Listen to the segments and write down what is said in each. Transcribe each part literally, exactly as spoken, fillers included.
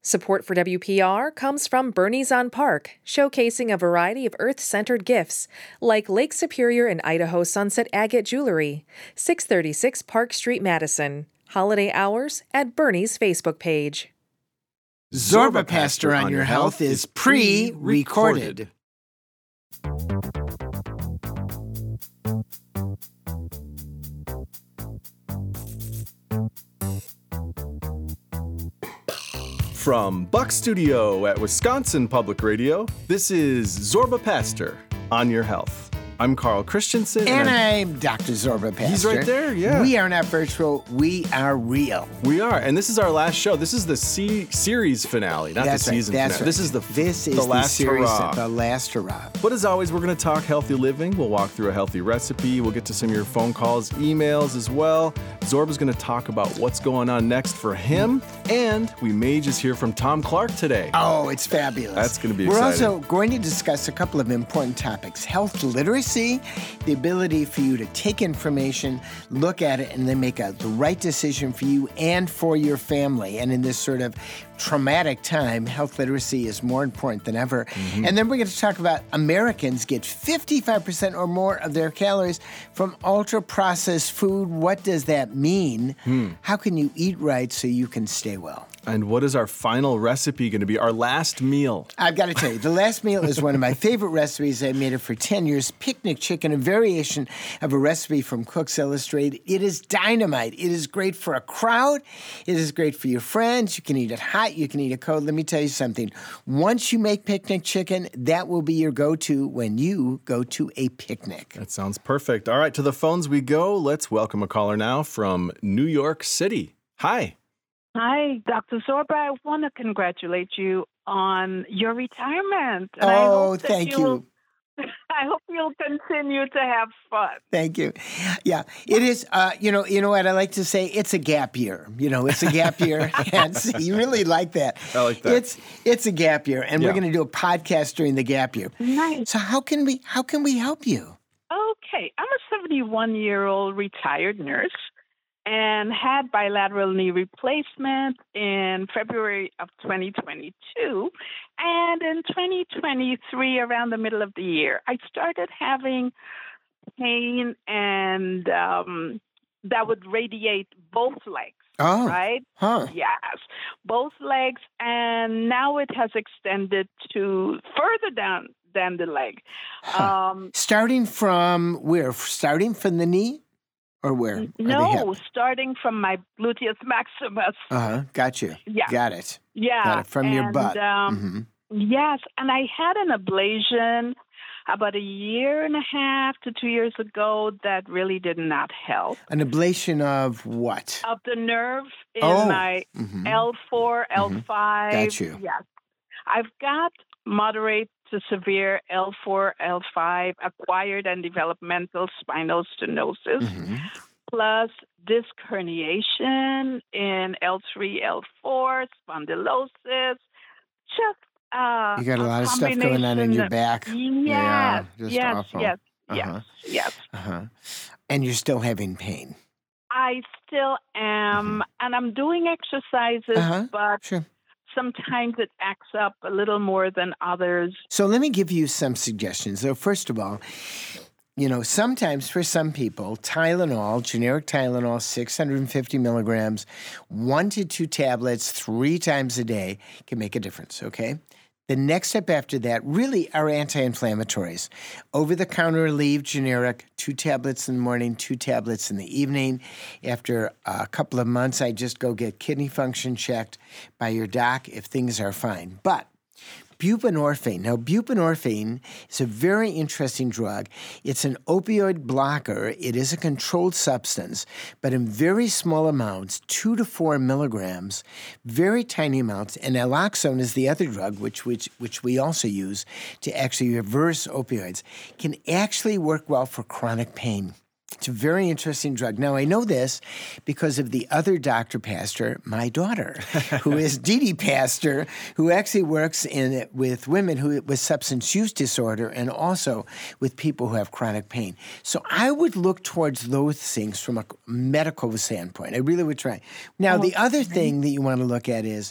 Support for W P R comes from Bernie's on Park, showcasing a variety of earth-centered gifts, like Lake Superior and Idaho Sunset Agate Jewelry, six thirty-six Park Street, Madison. Holiday hours at Bernie's Facebook page. Zorba Pastor on Your Health is pre-recorded. From Buck Studio at Wisconsin Public Radio, this is Zorba Pastor on Your Health. I'm Carl Christensen. And, and I'm, I'm Doctor Zorba Pastor. He's right there, yeah. We are not virtual, we are real. We are, and this is our last show. This is the C- series finale, not that's the season right, that's finale. Right. This is the, this the is last the series, hurrah. The last hurrah. But as always, we're going to talk healthy living. We'll walk through a healthy recipe. We'll get to some of your phone calls, emails as well. Zorba's going to talk about what's going on next for him, and we may just hear from Tom Clark today. Oh, it's fabulous. That's going to be We're exciting. We're also going to discuss a couple of important topics. Health literacy, the ability for you to take information, look at it, and then make a, the right decision for you and for your family. And in this sort of traumatic time, health literacy is more important than ever. Mm-hmm. And then we're going to talk about Americans get fifty-five percent or more of their calories from ultra-processed food. What does that mean? Hmm. How can you eat right so you can stay well? And what is our final recipe going to be? Our last meal? I've got to tell you, the last meal is one of my favorite recipes. I made it for ten years. Picnic chicken, a variation of a recipe from Cooks Illustrated. It is dynamite. It is great for a crowd. It is great for your friends. You can eat it hot. You can eat it cold. Let me tell you something. Once you make picnic chicken, that will be your go-to when you go to a picnic. That sounds perfect. All right, to the phones we go. Let's welcome a caller now from New York City. Hi. Hi, Doctor Zorba. I want to congratulate you on your retirement. And oh, I thank you. Will, I hope you'll continue to have fun. Thank you. Yeah, it is. Uh, you know, you know what I like to say. It's a gap year. You know, it's a gap year, and so you really like that. I like that. It's it's a gap year, and yeah. we're going to do a podcast during the gap year. Nice. So how can we how can we help you? Okay, I'm a seventy-one-year-old retired nurse. And had bilateral knee replacement in February of twenty twenty-two. And in twenty twenty-three, around the middle of the year, I started having pain and um, that would radiate both legs. Oh, right? Huh. Yes, both legs. And now it has extended to further down than the leg. Huh. Um, starting from where? Starting from the knee? Or where? No, starting from my gluteus maximus. Uh-huh. Got you. Yeah. Got it. Yeah. Got it. From and, your butt. Um, mm-hmm. Yes. And I had an ablation about a year and a half to two years ago that really did not help. An ablation of what? Of the nerve in oh. my mm-hmm. L four, L five. Mm-hmm. Got you. Yes. I've got moderate to severe L four, L five, acquired and developmental spinal stenosis, mm-hmm. plus disc herniation in L three, L four, spondylosis, just uh, you got a lot a of stuff going on in your back. Yes, yeah, just yes, awful. yes, uh-huh. yes, yes. Uh-huh. And you're still having pain. I still am, mm-hmm. and I'm doing exercises, uh-huh. but sure. sometimes it acts up a little more than others. So let me give you some suggestions. So first of all, you know, sometimes for some people, Tylenol, generic Tylenol, six hundred fifty milligrams, one to two tablets three times a day can make a difference, okay? The next step after that really are anti-inflammatories. Over-the-counter Aleve generic, two tablets in the morning, two tablets in the evening. After a couple of months, I just go get kidney function checked by your doc if things are fine. But buprenorphine. Now, buprenorphine is a very interesting drug. It's an opioid blocker. It is a controlled substance, but in very small amounts, two to four milligrams, very tiny amounts. And naloxone is the other drug, which, which, which we also use to actually reverse opioids, can actually work well for chronic pain. It's a very interesting drug. Now, I know this because of the other doctor pastor, my daughter, who is Dee Dee Pastor, who actually works in with women who with substance use disorder and also with people who have chronic pain. So I would look towards those things from a medical standpoint. I really would try. Now, oh, the other thing that you want to look at is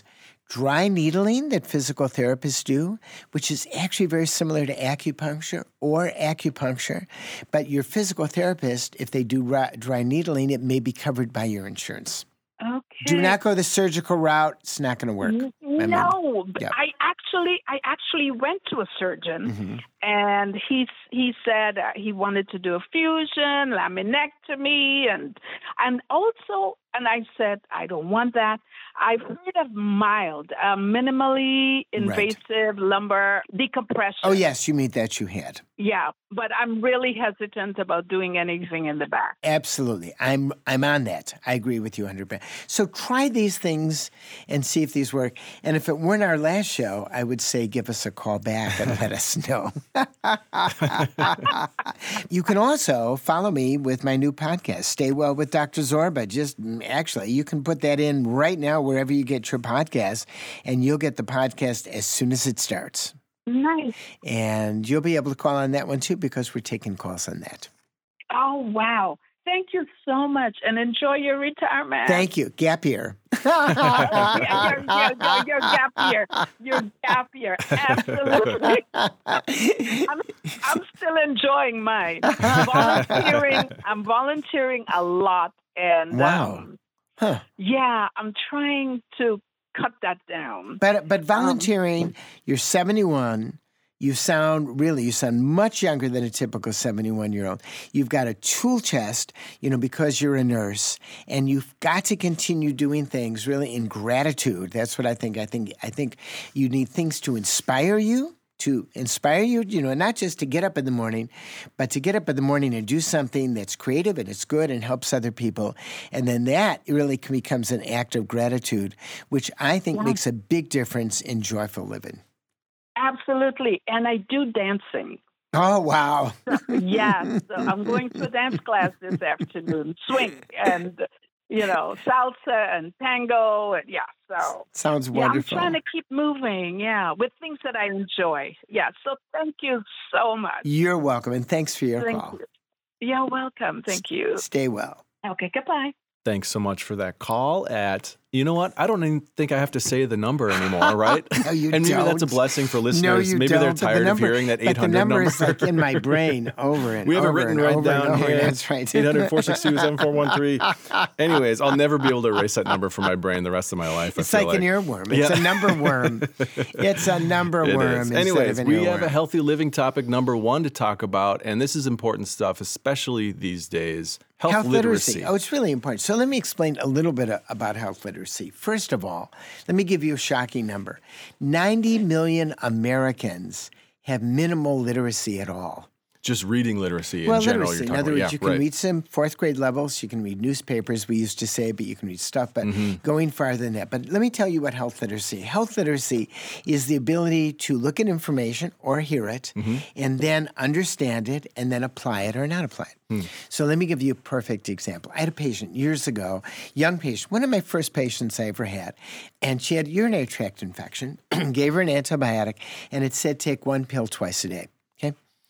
dry needling that physical therapists do, which is actually very similar to acupuncture or acupuncture. But your physical therapist, if they do dry needling, it may be covered by your insurance. Okay. Do not go the surgical route. It's not going to work. No, but yep. I actually, I actually went to a surgeon, mm-hmm. and he he said uh, he wanted to do a fusion, laminectomy, and and also, and I said I don't want that. I've heard of mild, uh, minimally invasive right. lumbar decompression. Oh yes, you mean that you had. Yeah, but I'm really hesitant about doing anything in the back. Absolutely. I'm I'm on that. I agree with you one hundred percent. So try these things and see if these work. And if it weren't our last show, I would say give us a call back and let us know. You can also follow me with my new podcast, Stay Well with Doctor Zorba. Just actually, you can put that in right now wherever you get your podcast, and you'll get the podcast as soon as it starts. Nice. And you'll be able to call on that one, too, because we're taking calls on that. Oh, wow. Thank you so much, and enjoy your retirement. Thank you. Gap year. oh, yeah, your, your, your, your gap year. Your gap year. Absolutely. I'm, I'm still enjoying mine. Volunteering. I'm volunteering a lot. And wow. Um, huh. Yeah, I'm trying to cut that down. But but volunteering, um, you're seventy-one. You sound, really, you sound much younger than a typical seventy-one-year-old. You've got a tool chest, you know, because you're a nurse, and you've got to continue doing things really in gratitude. That's what I think. I think I think you need things to inspire you, to inspire you, you know, not just to get up in the morning, but to get up in the morning and do something that's creative and it's good and helps other people. And then that really becomes an act of gratitude, which I think yeah. makes a big difference in joyful living. Absolutely. And I do dancing. Oh, wow. so, yeah. So I'm going to a dance class this afternoon, swing and, you know, salsa and tango. And yeah, so. Sounds yeah, wonderful. I'm trying to keep moving, yeah, with things that I enjoy. Yeah, so thank you so much. You're welcome, and thanks for your thank call. You. You're welcome. Thank you. S- stay well. Okay, goodbye. Thanks so much for that call at, you know what? I don't even think I have to say the number anymore, right? No, you and maybe don't. that's a blessing for listeners. No, you maybe don't. they're But tired the number, of hearing that eight hundred but the number. number. is like in my brain over and we have over it written and right over down and over. here. That's right. eight hundred, four six two, seven four one three. Anyways, I'll never be able to erase that number from my brain the rest of my life. It's I like, feel like an earworm. It's yeah. a number worm. It's a number it worm is. instead Anyways, of an we earworm. have a healthy living topic number one to talk about, and this is important stuff, especially these days. Health, health literacy. literacy. Oh, it's really important. So let me explain a little bit about health literacy. First of all, let me give you a shocking number. ninety million Americans have minimal literacy at all. Just reading literacy well, in general. literacy. You're In other about. words, yeah, you can right. read some fourth grade levels. You can read newspapers, we used to say, but you can read stuff. But mm-hmm. going farther than that. But let me tell you what health literacy. Health literacy is the ability to look at information or hear it, mm-hmm. and then understand it, and then apply it or not apply it. Mm. So let me give you a perfect example. I had a patient years ago, young patient, one of my first patients I ever had, and she had urinary tract infection. Gave her an antibiotic, and it said take one pill twice a day. Okay.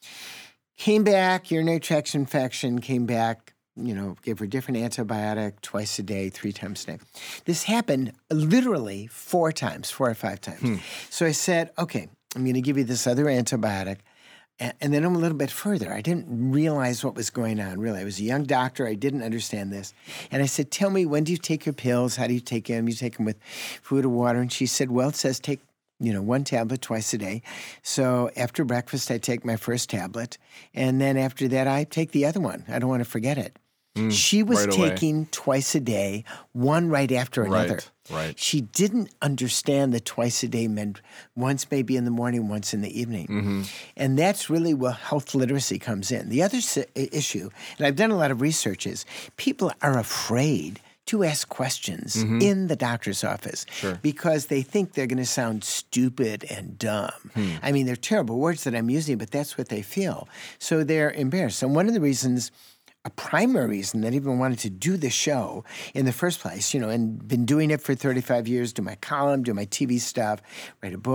Came back, urinary tract infection, came back, you know, gave her a different antibiotic twice a day, three times a day. This happened literally four times, four or five times. Hmm. So I said, okay, I'm going to give you this other antibiotic. And then I'm a little bit further. I didn't realize what was going on, really. I was a young doctor. I didn't understand this. And I said, tell me, when do you take your pills? How do you take them? You take them with food or water? And she said, well, it says take you know, one tablet twice a day. So after breakfast, I take my first tablet. And then after that, I take the other one. I don't want to forget it. Mm, she was right taking away. twice a day, one right after another. Right, right. She didn't understand that twice a day meant once maybe in the morning, once in the evening. Mm-hmm. And that's really where health literacy comes in. The other si- issue, and I've done a lot of research, is people are afraid to ask questions mm-hmm. in the doctor's office sure. because they think they're going to sound stupid and dumb. Hmm. I mean, they're terrible words that I'm using, but that's what they feel. So they're embarrassed. And one of the reasons, a primary reason that I even wanted to do this show in the first place, you know, and been doing it for thirty-five years, do my column, do my T V stuff, write a book,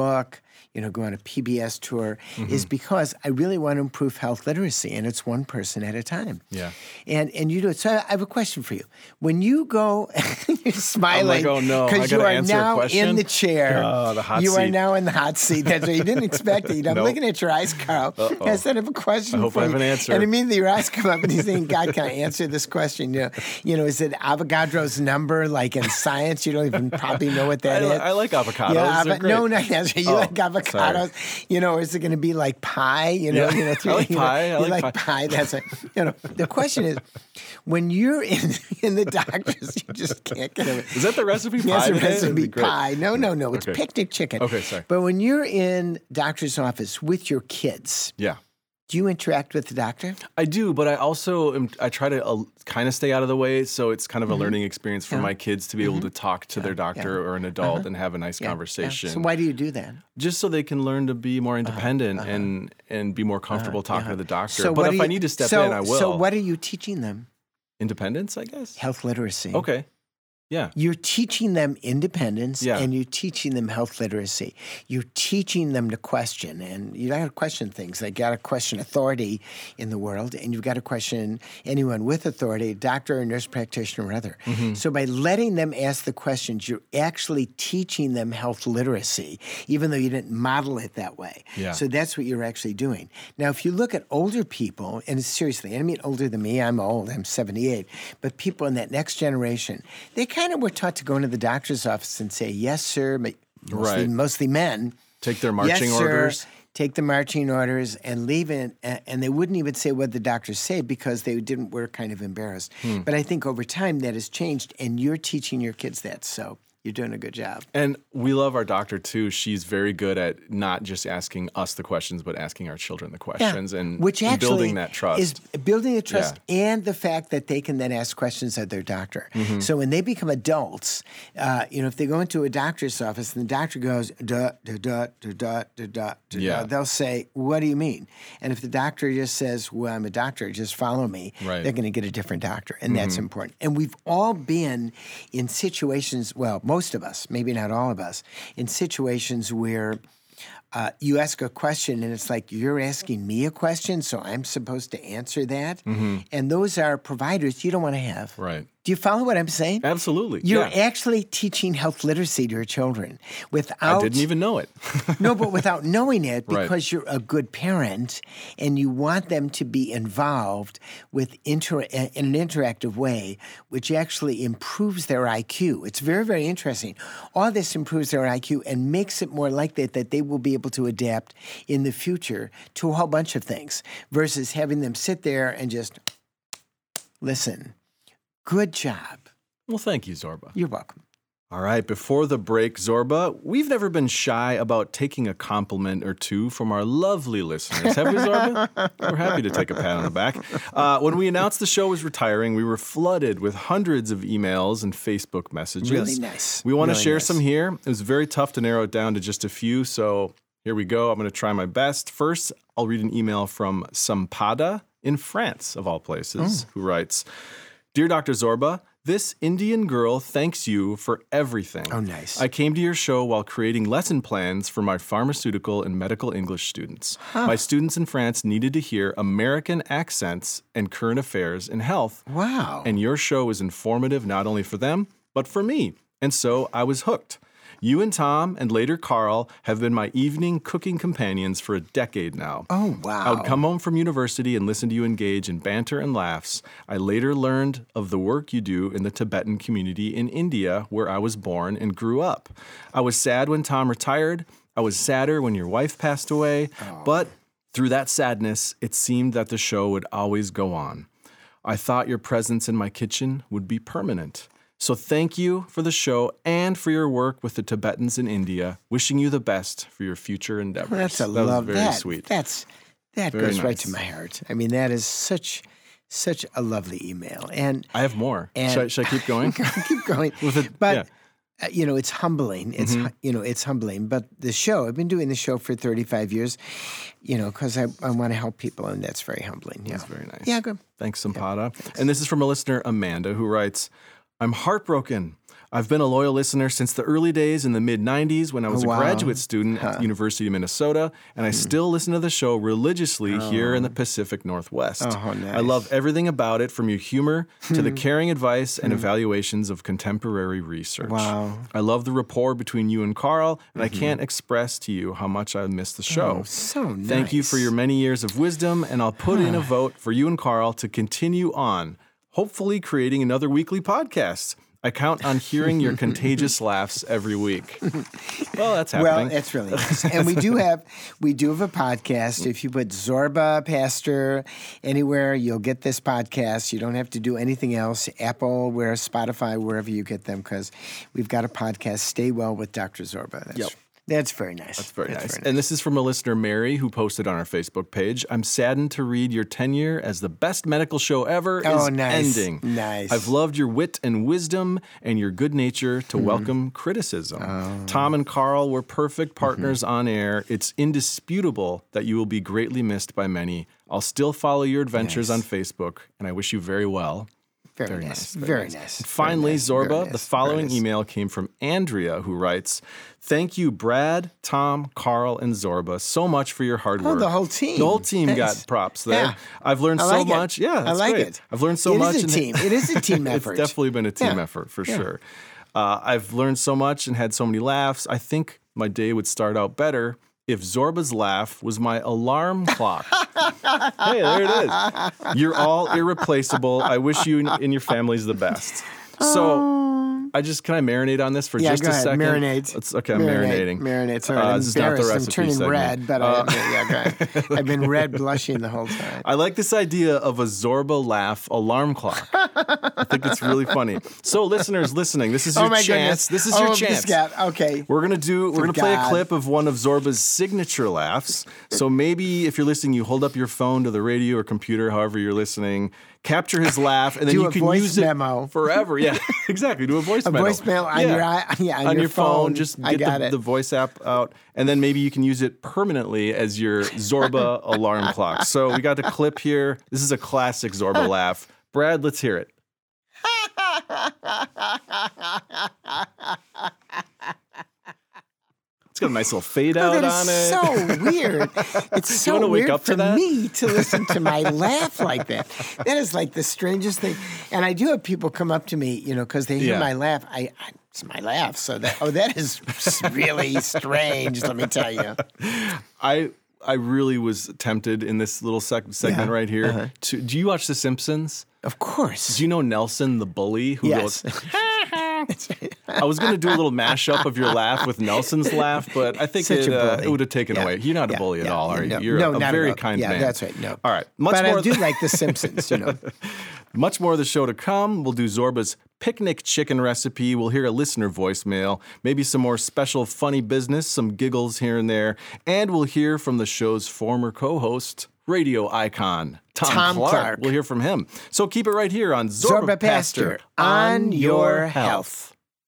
you know, go on a P B S tour, mm-hmm. is because I really want to improve health literacy, and it's one person at a time. Yeah. And and you do it. So I have a question for you. When you go, you're smiling. I'm like, oh no, I because you gotta are answer a now question? in the chair. Oh, the hot you seat. are now in the hot seat. That's right. You didn't expect it. I'm Nope. looking at your eyes, Carl. Uh-oh. I said I have a question I hope for I have you. an answer. And immediately your eyes come up and you're saying, God, can I answer this question? You know, you know, is it Avogadro's number, like in science? You don't even probably know what that I, is. I like avocados. Yeah, They're avo- great. no, no, yes, you Oh, like avocados. sorry. You know, or is it going to be like pie? You know, Yeah. you know, I like you know, pie. I you like like pie. pie. That's a, you know. The question is, when you're in in the doctor's, you just can't get away. Is that the recipe pie? Yes, a today? That'd recipe be great. pie. No, no, no. It's Okay. picnic chicken. Okay, sorry. But when you're in doctor's office with your kids, Yeah. do you interact with the doctor? I do, but I also am, I try to uh, kind of stay out of the way, so it's kind of a learning experience for Yeah. my kids to be able to talk to their doctor yeah. or an adult Uh-huh. and have a nice Yeah, yeah. conversation. So why do you do that? Just so they can learn to be more independent uh-huh. and and be more comfortable talking to the doctor. So but what if are I you- need to step so, in, I will. So what are you teaching them? Independence, I guess. Health literacy. Okay. Yeah. You're teaching them independence Yeah. and you're teaching them health literacy. You're teaching them to question. And you got to question things. They got to question authority in the world, and you've got to question anyone with authority, doctor or nurse practitioner or other. Mm-hmm. So by letting them ask the questions, you're actually teaching them health literacy, even though you didn't model it that way. Yeah. So that's what you're actually doing. Now, if you look at older people, and seriously, I mean older than me, I'm old, I'm seventy-eight, but people in that next generation, they kind of were taught to go into the doctor's office and say, yes, sir, but mostly, Right. mostly men. Take their marching yes, sir, orders. take the marching orders and leave it. And they wouldn't even say what the doctors say because they didn't, were kind of embarrassed. Hmm. But I think over time that has changed, and you're teaching your kids that. So you're doing a good job. And we love our doctor too. She's very good at not just asking us the questions, but asking our children the questions and, Which and actually building that trust. is building the trust and the fact that they can then ask questions of their doctor. Mm-hmm. So when they become adults, uh, you know, if they go into a doctor's office and the doctor goes da da da da da da da, Yeah. they'll say, "What do you mean?" And if the doctor just says, "Well, I'm a doctor, just follow me," Right. they're going to get a different doctor, and that's Mm-hmm. important. And we've all been in situations, well, most of us, maybe not all of us, in situations where uh, you ask a question and it's like, you're asking me a question, so I'm supposed to answer that. Mm-hmm. And those are providers you don't want to have. Right. Do you follow what I'm saying? Absolutely. You're yeah. actually teaching health literacy to your children without. I didn't even know it. No, but without knowing it, Right. because you're a good parent and you want them to be involved with inter- in an interactive way, which actually improves their I Q. It's very, very interesting. All this improves their I Q and makes it more likely that they will be able to adapt in the future to a whole bunch of things versus having them sit there and just listen. Good job. Well, thank you, Zorba. You're welcome. All right, before the break, Zorba, we've never been shy about taking a compliment or two from our lovely listeners. Have we, Zorba? We're happy to take a pat on the back. Uh, when we announced the show was retiring, we were flooded with hundreds of emails and Facebook messages. Really nice. We want to Really share nice. some here. It was very tough to narrow it down to just a few, so here we go. I'm going to try my best. First, I'll read an email from Sampada in France, of all places, who writes, Dear Doctor Zorba, this Indian girl thanks you for everything. Oh, nice. I came to your show while creating lesson plans for my pharmaceutical and medical English students. My students in France needed to hear American accents and current affairs in health. Wow. And your show is informative not only for them, but for me. And so I was hooked. You and Tom, and later Carl, have been my evening cooking companions for a decade now. Oh, wow. I would come home from university and listen to you engage in banter and laughs. I later learned of the work you do in the Tibetan community in India, where I was born and grew up. I was sad when Tom retired. I was sadder when your wife passed away. Oh. But through that sadness, it seemed that the show would always go on. I thought your presence in my kitchen would be permanent. So thank you for the show and for your work with the Tibetans in India. Wishing you the best for your future endeavors. Well, that's a that love. was very that, sweet. That's that Very goes right nice. to my heart. I mean, that is such such a lovely email. And I have more. And- should, I, should I keep going? keep going. With a- but yeah. uh, you know, it's humbling. It's Mm-hmm. hu- you know, it's humbling. But the show, I've been doing the show for thirty-five years. You know, because I, I want to help people, and that's very humbling. Yeah, That's very nice. Yeah, good. Thanks, Sampada. And this is from a listener, Amanda, who writes, I'm heartbroken. I've been a loyal listener since the early days in the mid nineties when I was Oh, wow. a graduate student huh. at the University of Minnesota, and I mm. still listen to the show religiously oh. here in the Pacific Northwest. Oh, nice. I love everything about it, from your humor to the caring advice and evaluations of contemporary research. Wow. I love the rapport between you and Carl, and mm-hmm. I can't express to you how much I miss the show. Oh, so nice. Thank you for your many years of wisdom, and I'll put in a vote for you and Carl to continue on, hopefully creating another weekly podcast. I count on hearing your contagious laughs every week. Well, that's happening. Well, that's really nice. And we do have we do have a podcast. If you put Zorba Pastor anywhere, you'll get this podcast. You don't have to do anything else. Apple, where Spotify, wherever you get them, because we've got a podcast. Stay well with Doctor Zorba. That's yep. That's very nice. That's very, That's nice. very nice. And this is from a listener, Mary, who posted on our Facebook page. I'm saddened to read your tenure as the best medical show ever oh, is nice. ending. Nice. I've loved your wit and wisdom and your good nature to mm. welcome criticism. Oh. Tom and Carl were perfect partners mm-hmm. on air. It's indisputable that you will be greatly missed by many. I'll still follow your adventures nice. on Facebook, and I wish you very well. Very, very nice. nice. Very, very nice. nice. And finally, very nice. Zorba, very nice. the following nice. email came from Andrea, who writes, "Thank you, Brad, Tom, Carl, and Zorba, so much for your hard work." Oh, the whole team. The whole team nice. got props there. Yeah. I've learned I so like much. It. Yeah, that's I like great. it. I've learned so it much. It is a team. It is a team effort. It's definitely been a team yeah. effort, for yeah. sure. Uh, I've learned so much and had so many laughs. I think my day would start out better if Zorba's laugh was my alarm clock. Hey, there it is. You're all irreplaceable. I wish you and your families the best. So, I just, can I marinate on this for yeah, just go a ahead. second? Marinate. It's, okay, I'm Marinate. marinating. Marinate. Sorry, Uh, I'm this is not the embarrassed. recipe I'm turning segment. red, but Uh, I, yeah, go ahead. I've been red blushing the whole time. I like this idea of a Zorba laugh alarm clock. I think it's really funny. So, listeners listening, this is your oh my chance. Goodness. This is oh, your chance. This guy. Okay. We're gonna do. We're For gonna play God. a clip of one of Zorba's signature laughs. So maybe if you're listening, you hold up your phone to the radio or computer, however you're listening. Capture his laugh, and then do you a can voice use memo. it forever. Yeah, exactly. Do a voice a memo. voicemail on yeah. your eye, yeah, on, on your, your phone. phone. Just I get got the, it. the voice app out, and then maybe you can use it permanently as your Zorba alarm clock. So we got a clip here. This is a classic Zorba laugh. Brad, let's hear it. It's got a nice little fade oh, out that on is it. so weird. It's so wanna wake weird up to for that? me to listen to my laugh like that. That is like the strangest thing. And I do have people come up to me, you know, because they hear Yeah. my laugh. I, I it's my laugh. So that oh, that is really strange. Let me tell you. I I really was tempted in this little seg- segment Yeah. right here. Uh-huh. To, do you watch The Simpsons? Of course. Do you know Nelson the bully who Yes. goes? I was going to do a little mashup of your laugh with Nelson's laugh, but I think Such it, a uh, bully. it would have taken Yeah. away. You're not a Yeah. bully at Yeah. all, are you? No. You're No, a, a not very at all. kind yeah, man. that's right. No. All right. Much but more I do like The Simpsons, you know. Much more of the show to come. We'll do Zorba's picnic chicken recipe. We'll hear a listener voicemail, maybe some more special funny business, some giggles here and there, and we'll hear from the show's former co-host, radio icon, Tom, Tom Clark. Clark. We'll hear from him. So keep it right here on Zorba, Zorba Pastor, on your health.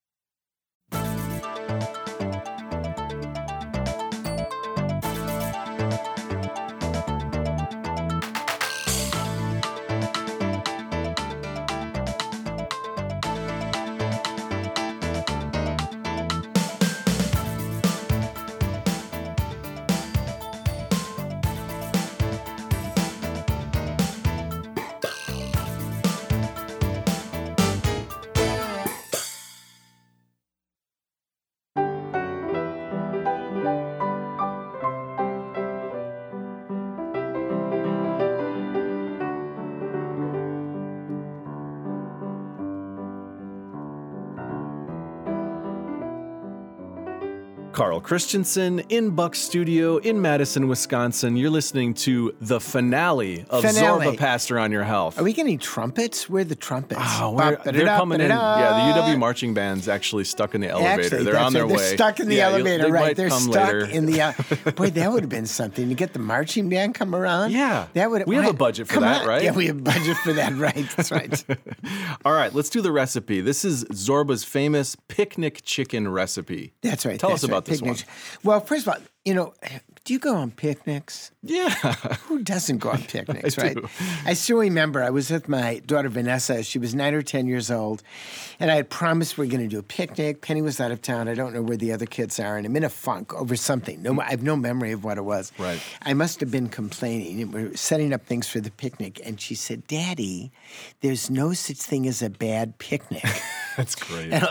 Carl Christensen in Buck Studio in Madison, Wisconsin. You're listening to the finale of Finale. Zorba Pastor on Your Health. Are we getting trumpets? Where are the trumpets? Oh, we're, they're coming in. Yeah, the U W marching band's actually stuck in the elevator. Actually, they're that's on their right. way. They're stuck in the Yeah, you'll- elevator, they right? might They're come stuck later. in the. Uh, boy, that would have been something to get the marching band come around. Yeah. that would. We have why- a budget for come that, on. right? Yeah, we have a budget for that, right? That's right. All right, let's do the recipe. This is Zorba's famous picnic chicken recipe. That's right. Tell that's us about right. this Picnic. one. Well, first of all, you know, Do you go on picnics? Yeah. Who doesn't go on picnics, I right? do. I still remember I was with my daughter Vanessa. She was nine or ten years old, and I had promised we are going to do a picnic. Penny was out of town. I don't know where the other kids are, and I'm in a funk over something. No, I have no memory of what it was. Right. I must have been complaining. And we're setting up things for the picnic, and she said, "Daddy, there's no such thing as a bad picnic." That's great. and,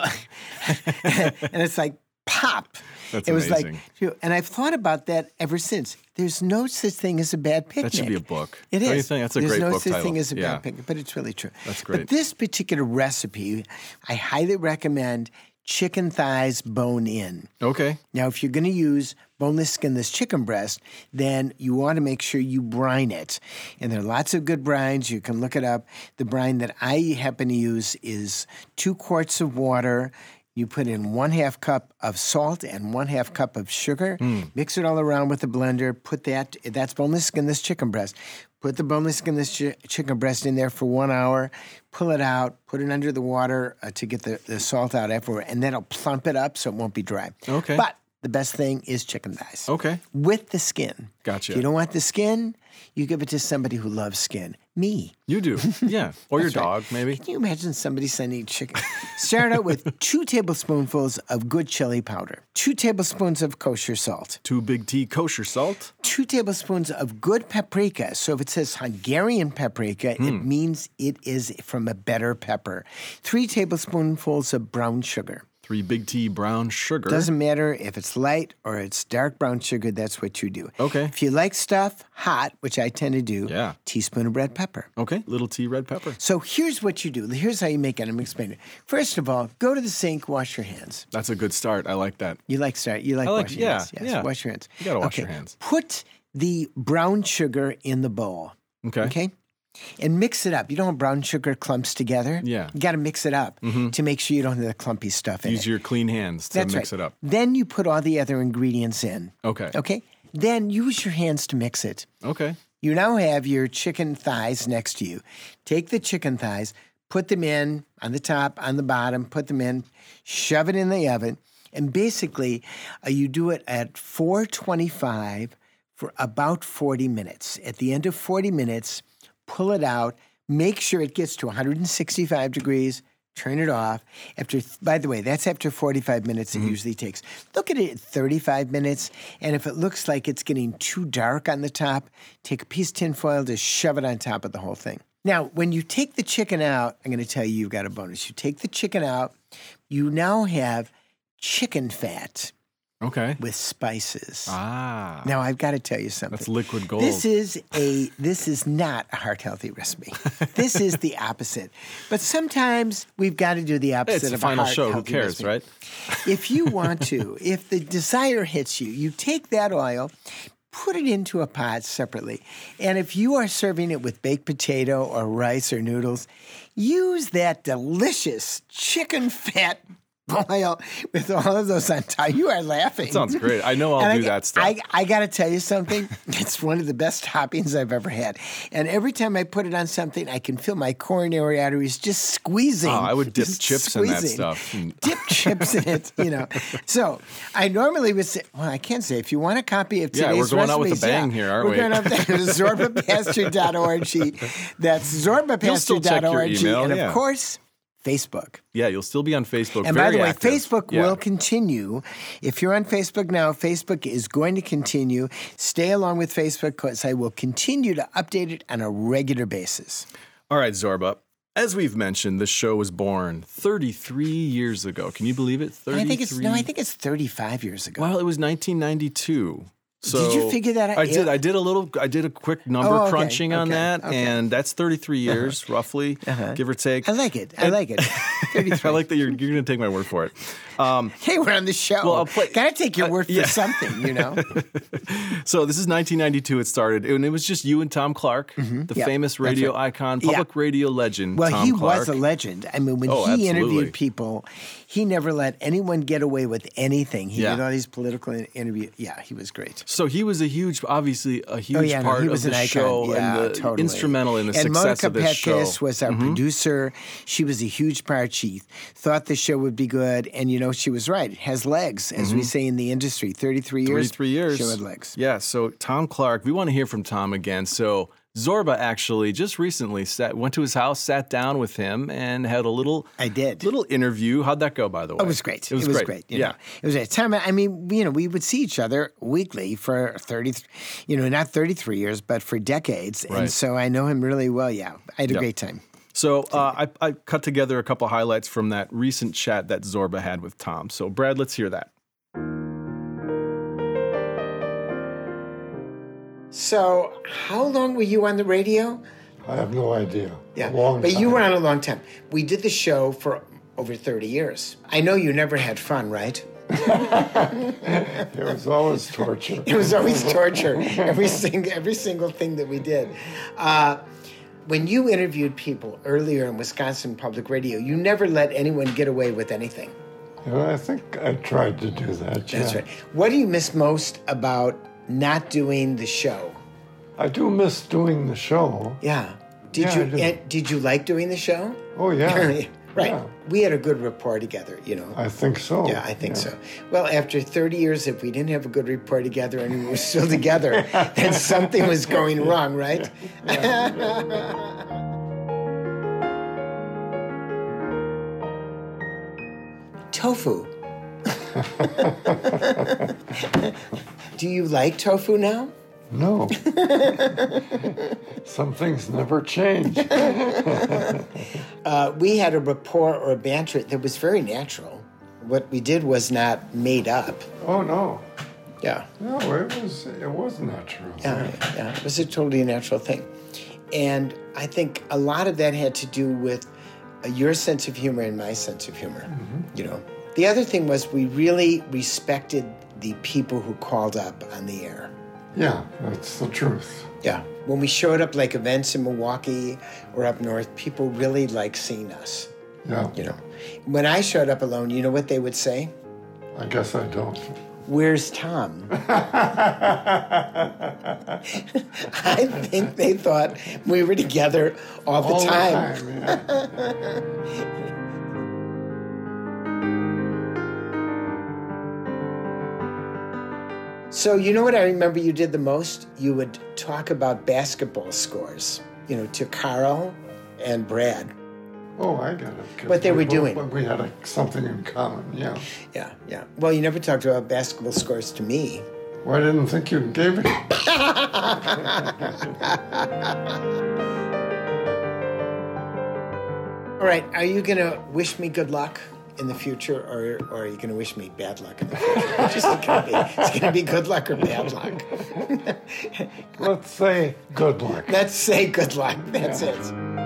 and it's like, pop. That's it was amazing. like, and I've thought about that ever since. There's no such thing as a bad picnic. That should be a book. It Don't is. you think? That's a There's great no book such title. thing as a Yeah. bad picnic, but it's really true. That's great. But this particular recipe, I highly recommend chicken thighs bone in. Okay. Now, if you're going to use boneless, skinless chicken breast, then you want to make sure you brine it. And there are lots of good brines. You can look it up. The brine that I happen to use is two quarts of water. You put in one half cup of salt and one half cup of sugar. Mm. Mix it all around with the blender. Put that, that's boneless, skinless chicken breast. Put the boneless, skinless chi- chicken breast in there for one hour. Pull it out. Put it under the water uh, to get the, the salt out afterward. And that'll plump it up so it won't be dry. Okay. But the best thing is chicken thighs. Okay. With the skin. Gotcha. If you don't want the skin, you give it to somebody who loves skin. Me. You do. Yeah. Or your That's right. dog, maybe. Can you imagine somebody sending chicken? Start out with two tablespoonfuls of good chili powder, two tablespoons of kosher salt, Two big T kosher salt. two tablespoons of good paprika. So if it says Hungarian paprika, Hmm. it means it is from a better pepper. Three tablespoonfuls of brown sugar. Three big T brown sugar. Doesn't matter if it's light or it's dark brown sugar, that's what you do. Okay. If you like stuff hot, which I tend to do, Yeah. teaspoon of red pepper. Okay. Little T red pepper. So here's what you do. Here's how you make it. I'm explaining it. First of all, go to the sink, wash your hands. That's a good start. I like that. You like start. You like, I like- washing yeah, your hands. Yes, yeah. wash your hands. You gotta wash Okay. your hands. Put the brown sugar in the bowl. Okay. Okay? And mix it up. You don't want brown sugar clumps together. Yeah. You got to mix it up to make sure you don't have the clumpy stuff in Use it. your clean hands to That's mix right. it up. Then you put all the other ingredients in. Okay. Okay? Then use your hands to mix it. Okay. You now have your chicken thighs next to you. Take the chicken thighs, put them in on the top, on the bottom, put them in, shove it in the oven, and basically uh, you do it at four twenty-five for about forty minutes. At the end of forty minutes, pull it out, make sure it gets to one hundred sixty-five degrees, turn it off. After, by the way, that's after forty-five minutes it usually takes. Look at it at thirty-five minutes, and if it looks like it's getting too dark on the top, take a piece of tin foil, just shove it on top of the whole thing. Now, when you take the chicken out, I'm going to tell you you've got a bonus. You take the chicken out, you now have chicken fat Okay. with spices. Ah. Now, I've got to tell you something. That's liquid gold. This is a this is not a heart healthy recipe. This is the opposite. But sometimes we've got to do the opposite It's the of final a heart show. Who healthy cares, recipe. right? If you want to, if the desire hits you, you take that oil, put it into a pot separately. And if you are serving it with baked potato or rice or noodles, use that delicious chicken fat oil with all of those on top. You are laughing. That sounds great. I know I'll And do I, that stuff. I, I got to tell you something. It's one of the best toppings I've ever had. And every time I put it on something, I can feel my coronary arteries just squeezing. Oh, I would dip just chips in that squeezing. stuff. And- Dip chips in it, you know. So I normally would say, well, I can't say, if you want a copy of Yeah, today's we're going out with a recipes, bang yeah, here, aren't we're we? going up there to zorba pasture dot org. That's zorba You'll still pasture check dot your org. email, And yeah. of course, Facebook. Yeah, you'll still be on Facebook. And by Very the way, active. Facebook Yeah. will continue. If you're on Facebook now, Facebook is going to continue. Stay along with Facebook because I will continue to update it on a regular basis. All right, Zorba. As we've mentioned, the show was born thirty-three years ago. Can you believe it? thirty-three. I think it's no, I think it's thirty-five years ago. Well, it was nineteen ninety-two. So Did you figure that out? I did. I did a little. I did a quick number Oh, okay, crunching on okay, that, okay. and that's thirty-three years, roughly, give or take. I like it. I like it. I like that you're you're going to take my word for it. Um, Hey, we're on the show. Well, I'll play- Gotta take your word for yeah. something, you know. so this is nineteen ninety-two. It started, and it was just you and Tom Clark, the Mm-hmm. Yeah, famous that's radio right. icon, Yeah. public radio legend. Well, Tom he Clark. was a legend. I mean, when Oh, he absolutely. interviewed people, he never let anyone get away with anything. He Yeah. did all these political in- interviews. Yeah, he was great. So he was a huge, obviously a huge Oh, yeah, no, part he of was the an icon. show Yeah, and the totally. instrumental in the and success Monica of this show. Petkus was our producer. She was a huge part. She thought the show would be good, and you know she was right. It has legs, as we say in the industry. Thirty-three years. Thirty-three years. Show had legs. Yeah. So Tom Clark, we want to hear from Tom again. So Zorba actually just recently sat, went to his house, sat down with him, and had a little I did. little interview. How'd that go, by the way? Oh, it was great. It was great. you yeah. know. It was great. Time. I mean, you know, we would see each other weekly for thirty, you know, not thirty-three years, but for decades. Right. And so I know him really well. Yeah, I had a Yep. great time. So uh, I, I cut together a couple highlights from that recent chat that Zorba had with Tom. So Brad, let's hear that. So, how long were you on the radio? I have no idea. Yeah, A long but time. you were on a long time. We did the show for over thirty years. I know you never had fun, right? It was always torture. It was always torture. Every single every single thing that we did. Uh, when you interviewed people earlier in Wisconsin Public Radio, you never let anyone get away with anything. You know, I think I tried to do that. That's yeah. right. What do you miss most about not doing the show? I do miss doing the show. Yeah. Did Yeah, you I do. and did you like doing the show? Oh, yeah. Right. Yeah. We had a good rapport together, you know. I think so. Yeah, I think so. Well, after thirty years, if we didn't have a good rapport together and we were still together, then something was going wrong, right? Tofu. Do you like tofu now? No. Some things never change. Uh, we had a rapport or a banter that was very natural. What we did was not made up. Oh, no. Yeah. No, it was it was natural. Yeah, yeah, it was a totally natural thing. And I think a lot of that had to do with uh, your sense of humor and my sense of humor, you know. The other thing was we really respected the people who called up on the air. Yeah, that's the truth. Yeah. When we showed up like events in Milwaukee or up north, people really liked seeing us, Yeah. you know. When I showed up alone, you know what they would say? I guess I don't. Where's Tom? I think they thought we were together all the All time. the time, yeah. So you know what I remember you did the most? You would talk about basketball scores, you know, to Carl and Brad. Oh, I got it. 'Cause What they we were both- doing. We had a, something in common, yeah. Yeah, yeah. Well, you never talked about basketball scores to me. Well, I didn't think you gave it. All right, are you going to wish me good luck in the future, or, or are you going to wish me bad luck in the future? It's just going to be, it's going to be good luck or bad luck. Let's say good luck. Let's say good luck. That's it.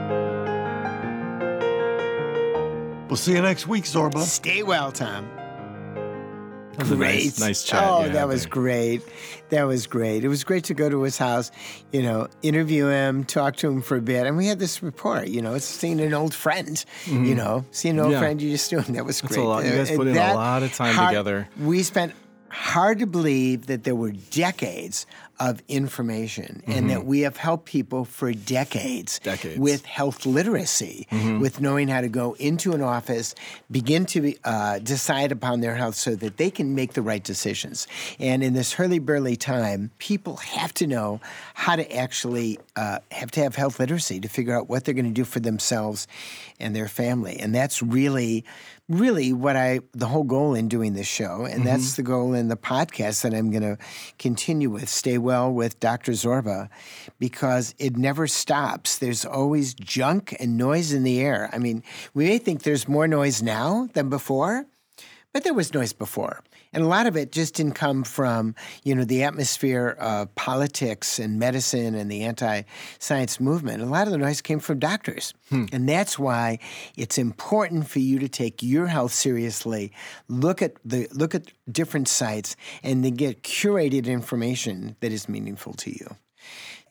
We'll see you next week, Zorba. Stay well, Tom. That was a nice, nice chat. Oh, you that had was there. great. That was great. It was great to go to his house, you know, interview him, talk to him for a bit. And we had this rapport, you know, it's seeing an old friend, you know, seeing an old Yeah. friend you just knew him. That was That's great. a lot. You guys Uh, put in a that lot of time hard- together. We spent hard to believe that there were decades of information and that we have helped people for decades, Decades. with health literacy, with knowing how to go into an office, begin to uh, decide upon their health so that they can make the right decisions. And in this hurly-burly time, people have to know how to actually uh, have to have health literacy to figure out what they're going to do for themselves and their family. And that's really really what I, the whole goal in doing this show, and that's the goal in the podcast that I'm going to continue with, Stay Well with Doctor Zorba, because it never stops. There's always junk and noise in the air. I mean, we may think there's more noise now than before, but there was noise before. And a lot of it just didn't come from, you know, the atmosphere of politics and medicine and the anti-science movement. A lot of the noise came from doctors. Hmm. And that's why it's important for you to take your health seriously, look at the look at different sites, and then get curated information that is meaningful to you.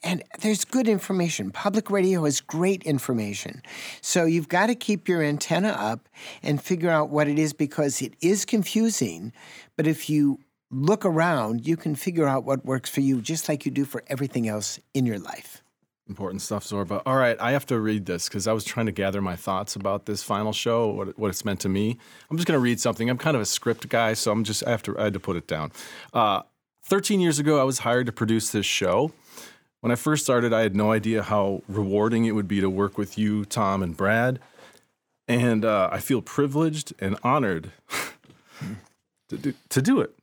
and there's good information. Public radio has great information. So you've got to keep your antenna up and figure out what it is, because it is confusing. But if you look around, you can figure out what works for you, just like you do for everything else in your life. Important stuff, Zorba. All right, I have to read this because I was trying to gather my thoughts about this final show, what, what it's meant to me. I'm just going to read something. I'm kind of a script guy, so I'm just I have to I had to put it down. Uh, Thirteen years ago, I was hired to produce this show. When I first started, I had no idea how rewarding it would be to work with you, Tom, and Brad, and uh, I feel privileged and honored to do, to do it.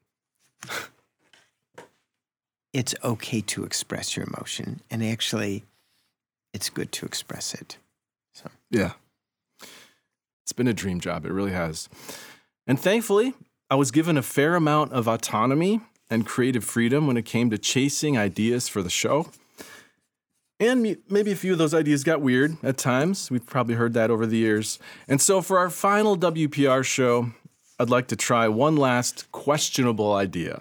It's okay to express your emotion, and actually, it's good to express it. So yeah, it's been a dream job. It really has. And thankfully, I was given a fair amount of autonomy and creative freedom when it came to chasing ideas for the show. And maybe a few of those ideas got weird at times. We've probably heard that over the years. And so for our final W P R show, I'd like to try one last questionable idea,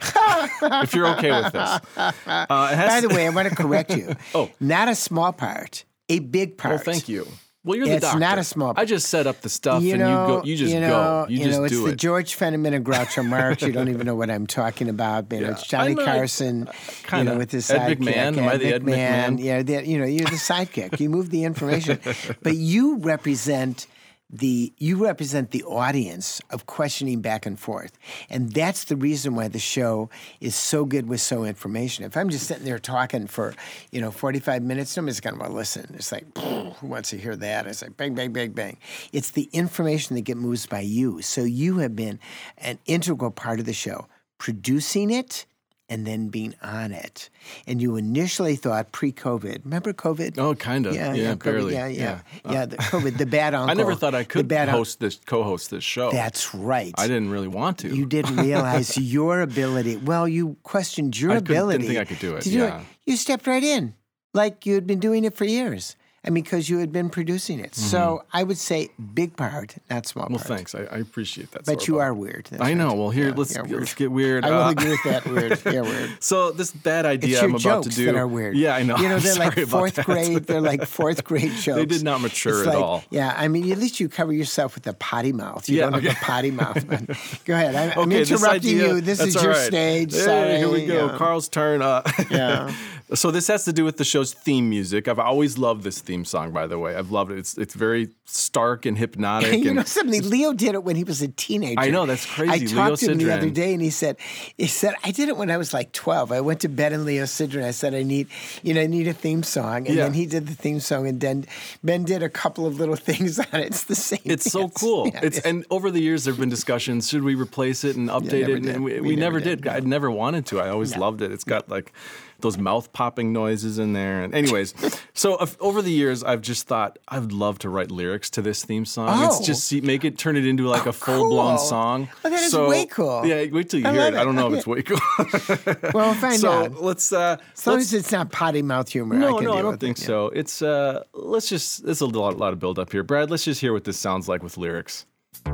if you're okay with this. Uh, it has By the to- way, I want to correct you. Oh. Not a small part, a big part. Well, thank you. Well, you're the It's doctor. not a small- I just set up the stuff, You and know, you go. You just you know, go. You, just know, do it's the it. George Fenneman and Groucho Marx. You don't even know what I'm talking about. You know, Yeah. it's Johnny I'm a- Carson, you kinda. know, with his Ed sidekick. McMahon? Am I the Ed McMahon? Yeah, the, you know, you're the sidekick. You move the information, but you represent the you represent the audience of questioning back and forth, and that's the reason why the show is so good with so information. If I'm just sitting there talking for, you know, forty-five minutes, nobody's going to want to listen. It's like, who wants to hear that? It's like bang, bang, bang, bang. It's the information that gets moved by you. So you have been an integral part of the show, producing it and then being on it. And you initially thought pre-COVID. Remember COVID? Oh, kind of. Yeah, Yeah, yeah, COVID, barely. yeah, yeah, Yeah. yeah. The COVID, the bad uncle. I never thought I the could bad un- host this, co-host this show. That's right. I didn't really want to. You didn't realize your ability. Well, you questioned your I couldn't- didn't ability. think I could do it, to yeah. You stepped right in, like you had been doing it for years. I mean, because you had been producing it. So I would say big part, not small Mm-hmm. Well, part. thanks. I, I appreciate that. But you Zorba. are weird. That's I know. right. Well, here, Yeah, let's yeah, weird. let's get weird. I will Uh, agree with that. Weird. Yeah, weird. So this bad idea It's your I'm about to jokes do that are weird. Yeah, I know. You know, I'm they're like sorry about fourth that. grade. They're like fourth grade jokes. They did not mature It's at like- all. Yeah, I mean, at least you cover yourself with a potty mouth. You Yeah, don't okay. have a potty mouth. But go ahead. I, I'm Okay, this interrupting idea- you. This that's is all your right. stage. Hey, Sorry. here we go. Yeah. Carl's turn. Uh, Yeah. So this has to do with the show's theme music. I've always loved this theme song, by the way. I've loved it. It's it's very stark and hypnotic. you and know something? Leo did it when he was a teenager. I know, that's crazy. I Leo talked to him the Sidran. other day, and he said, "He said I did it when I was like twelve. I went to Ben and Leo Sidran. I said I need, you know, I need a theme song, and Yeah. then he did the theme song, and then Ben did a couple of little things on it. It's the same. It's so dance. cool. Yeah, it's it is. and over the years there've been discussions. Should we replace it and update never it? And did. we, We we never never did, did. no. I'd never wanted to. I always loved it. It's got like those mouth popping noises in there. And anyways, so uh, over the years I've just thought I would love to write lyrics to this theme song. Oh. It's just see, make it turn it into like a full blown cool. song. Oh, that is so, way cool. Yeah, wait till you I hear love it. I don't it. know if it's way cool. Well, find so out. let's. Uh, As long let's as it's not potty mouth humor. I no, can no, deal I don't with think it. so. It's uh, let's just. There's a lot, lot of build up here, Brad. Let's just hear what this sounds like with lyrics.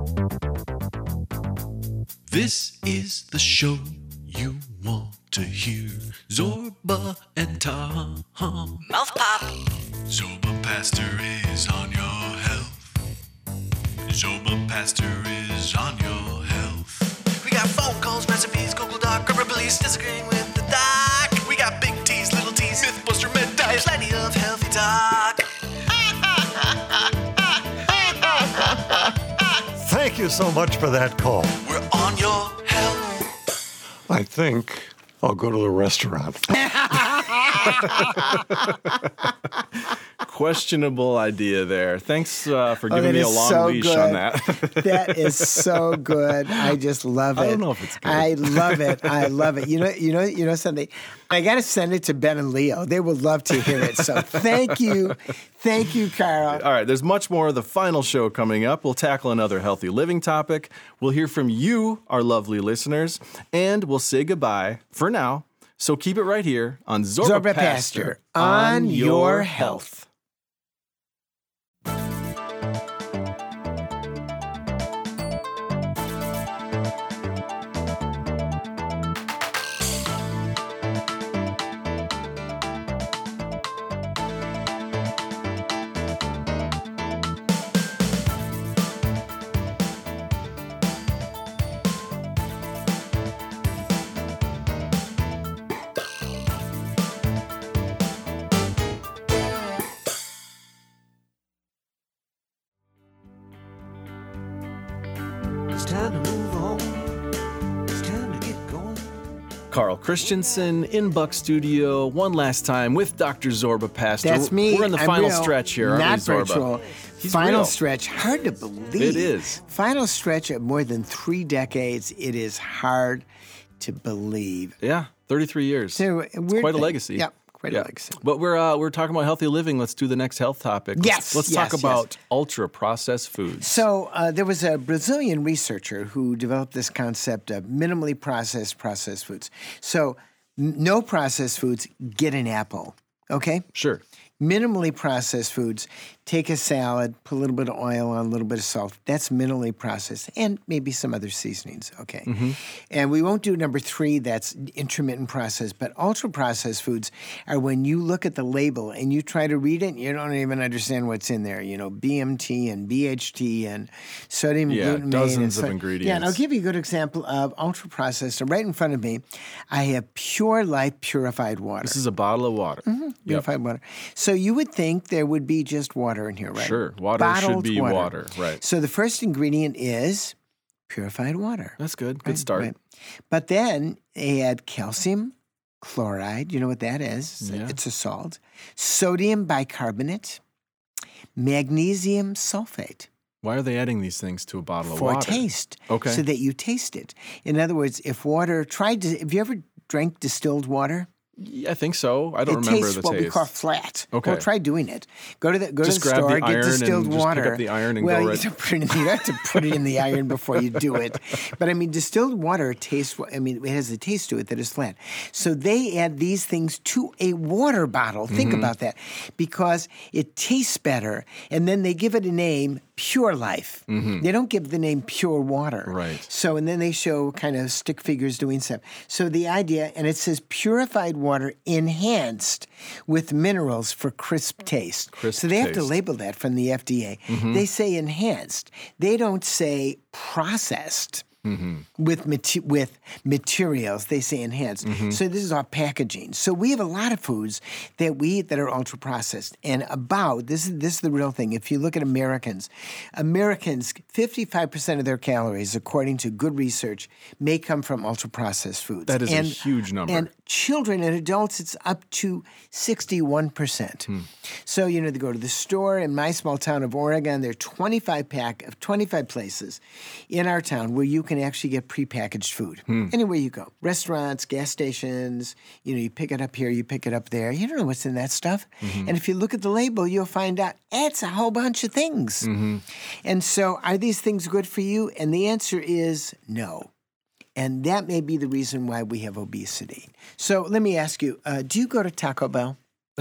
This is the show you want to hear. Zorba and Tom. Mouth pop. Zorba Pastor is on your health. Zorba Pastor is on your health. We got phone calls, recipes, Google Doc, rubber police disagreeing with the doc. We got big T's, little T's, Mythbuster, med diet, plenty of healthy talk. Thank you so much for that call. We're on your health. I think I'll go to the restaurant. Questionable idea there. Thanks uh, for Oh, giving that me a is long so leash good. on that. That is so good. I just love it. I don't know if it's good. I love it. I love it. You know, you know, you know something. I got to send it to Ben and Leo. They would love to hear it. So thank you, thank you, Carl. All right, there's much more of the final show coming up. We'll tackle another healthy living topic. We'll hear from you, our lovely listeners, and we'll say goodbye for now. So keep it right here on Zorba, Zorba Pastor, on your health. time to move on. It's time to get going. Carl Christensen in Buck Studio one last time with Doctor Zorba Pastor. That's me. We're in the I'm final real, stretch here, aren't not we, Zorba? virtual. He's Final real. stretch. Hard to believe. It is. Final stretch of more than three decades. It is hard to believe. Yeah, thirty-three years. So, it's weird quite a thing. legacy. Yeah, quite a legacy. But we're uh, we're talking about healthy living. Let's do the next health topic. Let's- Yes, Let's, yes, talk about ultra processed foods. So uh, there was a Brazilian researcher who developed this concept of minimally processed processed foods. So n- no processed foods, get an apple, okay? Sure. Minimally processed foods, take a salad, put a little bit of oil on, a little bit of salt. That's minimally processed, and maybe some other seasonings, okay? Mm-hmm. And we won't do number three, that's intermittent processed, but ultra-processed foods are when you look at the label and you try to read it, and you don't even understand what's in there. You know, B M T and B H T and sodium Yeah, glutamate. dozens and of so- ingredients. Yeah, and I'll give you a good example of ultra-processed. So right in front of me, I have Pure Life purified water. This is a bottle of water. Mm-hmm. Yep. Purified water. So you would think there would be just water in here, right? Sure. Water Bottled should be water. water. Right. So the first ingredient is purified water. That's good. Good Right, start. right. But then they add calcium chloride. You know what that is? Yeah. It's a salt. Sodium bicarbonate. Magnesium sulfate. Why are they adding these things to a bottle of For water? taste. Okay. So that you taste it. In other words, if water tried to, have you ever drank distilled water? Yeah, I think so. I don't it remember tastes the what taste. we call flat. Okay. Well, try doing it. Go to the go Just to the grab the store, get iron and distilled just pick water. up the iron and well, go you right- have to put it in, you have to put it in the iron before you do it. But I mean, distilled water tastes. I mean, it has a taste to it that is flat. So they add these things to a water bottle. Think Mm-hmm. about that, because it tastes better, and then they give it a name. Pure Life. They don't give the name Pure Water. Mm-hmm. Right. So, and then they show kind of stick figures doing stuff. So the idea, and it says purified water enhanced with minerals for crisp taste. Crisp so they have to taste. label that from the F D A. They say enhanced. They don't say processed. With mate- with materials, they say enhanced. So this is our packaging. So we have a lot of foods that we eat that are ultra processed, and about this is this is the real thing. If you look at Americans, Americans, fifty-five percent of their calories, according to good research, may come from ultra processed foods. That is a and, huge number. And children and adults, it's up to sixty-one percent. Hmm. So you know, they go to the store in my small town of Oregon. There are twenty-five pack of twenty-five places in our town where you can actually get prepackaged food. Hmm. Anywhere you go, restaurants, gas stations, you know, you pick it up here, you pick it up there. You don't know what's in that stuff. Mm-hmm. And if you look at the label, you'll find out it's a whole bunch of things. Mm-hmm. And so are these things good for you? And the answer is no. And that may be the reason why we have obesity. So let me ask you, uh, do you go to Taco Bell?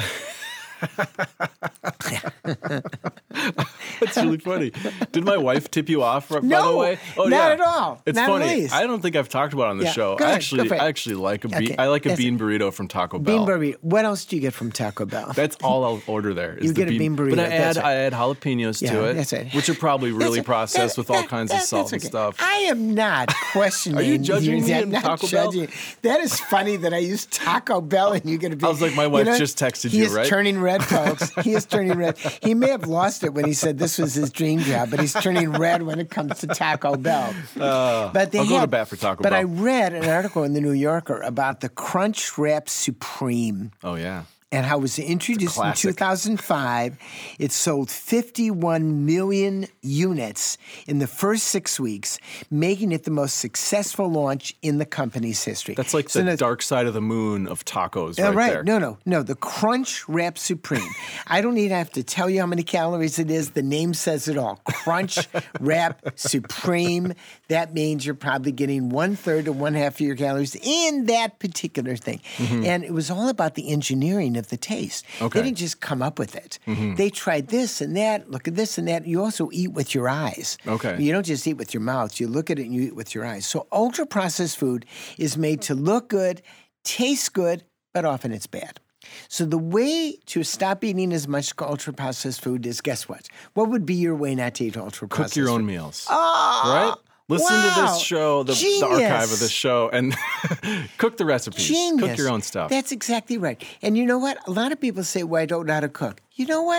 That's really funny. Did my wife tip you off, by No, the way? Oh, not yeah. at all. It's Not in the funny. least. I don't think I've talked about it on the Yeah, show. go I ahead, actually, go for it. I actually like a bean. Okay, I like a that's- bean burrito from Taco Bell. Bean burrito. What else do you get from Taco Bell? That's all I'll order there. Is You the get a bean burrito, But I add that's right. I add jalapenos Yeah, to it, that's right. which are probably really That's- processed that- with all that- kinds that- of salt that's and okay. stuff. I am not questioning. Are you judging me I'm in not Taco Bell? judging. That is funny that I use Taco Bell and you get a bean. I was like, my You wife know, just texted he you, is right? turning red, folks. He is turning red. He may have lost it when he said this was his dream job, but he's turning red when it comes to Taco Bell. Uh, But they I'll go have, to bat for Taco but Bell. I read an article in the New Yorker about the Crunch Wrap Supreme. oh yeah. And how it was introduced in classic. two thousand five. It sold fifty-one million units in the first six weeks, making it the most successful launch in the company's history. That's like So the now- dark side of the moon of tacos, Yeah, right, right. there. No, no, no. The Crunch Wrap Supreme. I don't need to have to tell you how many calories it is. The name says it all. Crunch Wrap Supreme. That means you're probably getting one third to one half of your calories in that particular thing. And it was all about the engineering of the taste. Okay. They didn't just come up with it. They tried this and that. Look at this and that. You also eat with your eyes. Okay. You don't just eat with your mouth. You look at it and you eat with your eyes. So ultra processed food is made to look good, taste good, but often it's bad. So the way to stop eating as much ultra processed food is, guess what? What would be your way not to eat ultra processed Cook your own food? meals. Oh, right? Listen to wow. this show, the, the Genius. archive of this show, and cook the recipes. Genius. Cook your own stuff. That's exactly right. And you know what? A lot of people say, well, I don't know how to cook. You know what?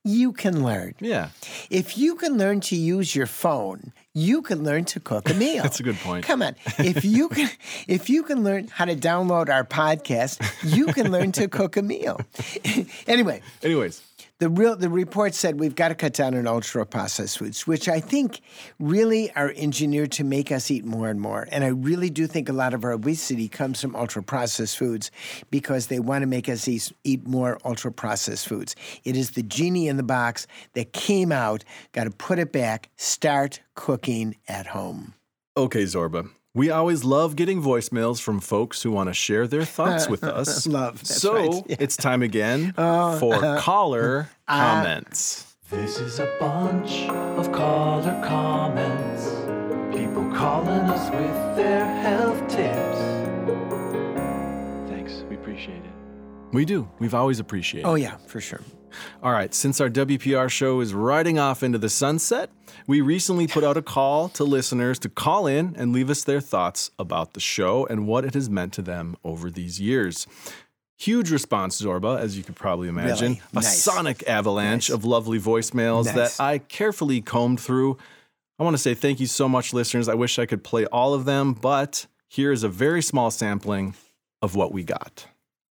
you can learn. Yeah. If you can learn to use your phone, you can learn to cook a meal. That's a good point. Come on. If you can if you can learn how to download our podcast, you can learn to cook a meal. Anyway. Anyways. The real the report said we've got to cut down on ultra-processed foods, which I think really are engineered to make us eat more and more. And I really do think a lot of our obesity comes from ultra-processed foods because they want to make us eat, eat more ultra-processed foods. It is the genie in the box that came out. Got to put it back. Start cooking at home. Okay, Zorba. We always love getting voicemails from folks who want to share their thoughts with us. Love. That's so right. Yeah. It's time again Oh, for uh, caller uh, comments. This is a bunch of caller comments. People calling us with their health tips. Thanks, we appreciate it. We do. We've always appreciated it. Oh, yeah, for sure. All right, since our W P R show is riding off into the sunset, we recently put out a call to listeners to call in and leave us their thoughts about the show and what it has meant to them over these years. Huge response, Zorba, as you could probably imagine. Really? A Nice. sonic avalanche Nice. of lovely voicemails Nice. that I carefully combed through. I want to say thank you so much, listeners. I wish I could play all of them, but here is a very small sampling of what we got.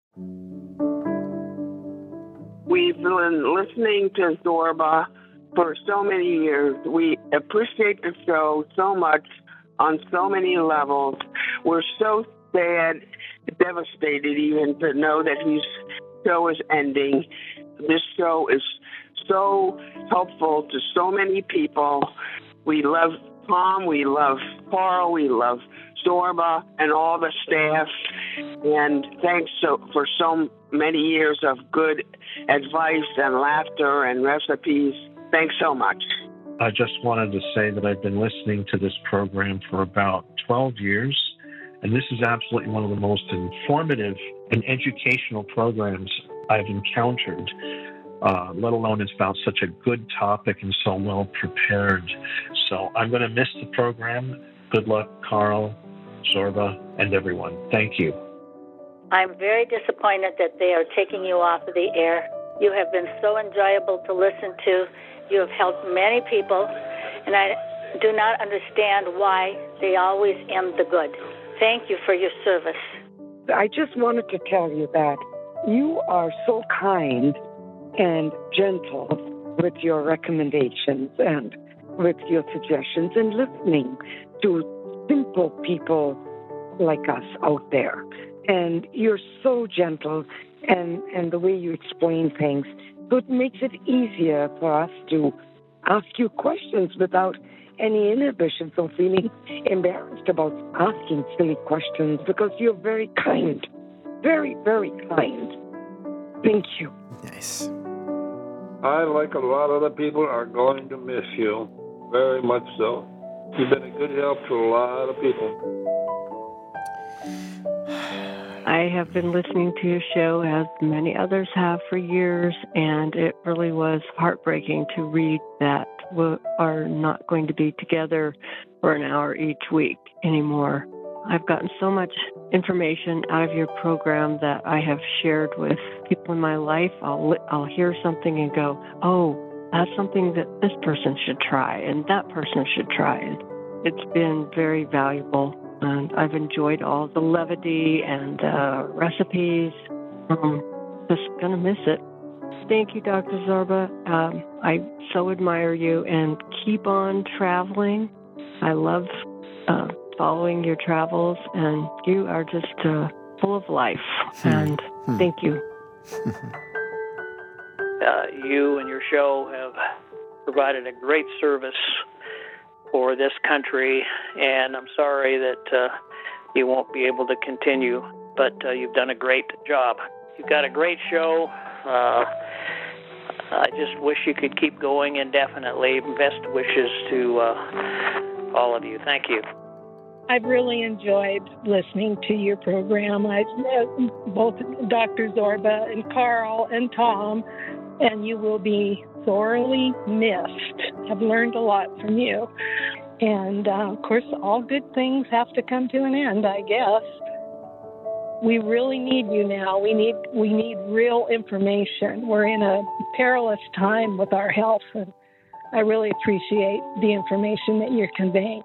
We've been listening to Zorba for so many years. We appreciate the show so much on so many levels. We're so sad, devastated even to know that his show is ending. This show is so helpful to so many people. We love Tom, we love Carl, we love Zorba and all the staff. And thanks so, for so many years of good advice and laughter and recipes. Thanks so much. I just wanted to say that I've been listening to this program for about twelve years, and this is absolutely one of the most informative and educational programs I've encountered, uh, let alone it's about such a good topic and so well prepared. So I'm going to miss the program. Good luck, Carl, Zorba, and everyone. Thank you. I'm very disappointed that they are taking you off of the air. You have been so enjoyable to listen to. You have helped many people, and I do not understand why they always end the good. Thank you for your service. I just wanted to tell you that you are so kind and gentle with your recommendations and with your suggestions and listening to simple people like us out there. And you're so gentle, and, and the way you explain things, so it makes it easier for us to ask you questions without any inhibitions or feeling embarrassed about asking silly questions, because you're very kind. Very, very kind. Thank you. Nice. I, like a lot of other people, are going to miss you. Very much so. You've been a good help to a lot of people. I have been listening to your show, as many others have, for years, and it really was heartbreaking to read that we are not going to be together for an hour each week anymore. I've gotten so much information out of your program that I have shared with people in my life. I'll I'll hear something and go, oh, that's something that this person should try and that person should try. It's been very valuable, and I've enjoyed all the levity and uh, recipes. Um, just going to miss it. Thank you, Doctor Zorba. Um, I so admire you, and keep on traveling. I love uh, following your travels, and you are just uh, full of life. And Hmm. thank you. Uh, you and your show have provided a great service for this country, and I'm sorry that uh, you won't be able to continue, but uh, you've done a great job. You've got a great show. Uh, I just wish you could keep going indefinitely. Best wishes to uh, all of you. Thank you. I've really enjoyed listening to your program. I've met both Doctor Zorba and Carl and Tom, and you will be sorely missed. I've learned a lot from you. And, uh, of course, all good things have to come to an end, I guess. we really need you now. We need we need real information. We're in a perilous time with our health, and I really appreciate the information that you're conveying.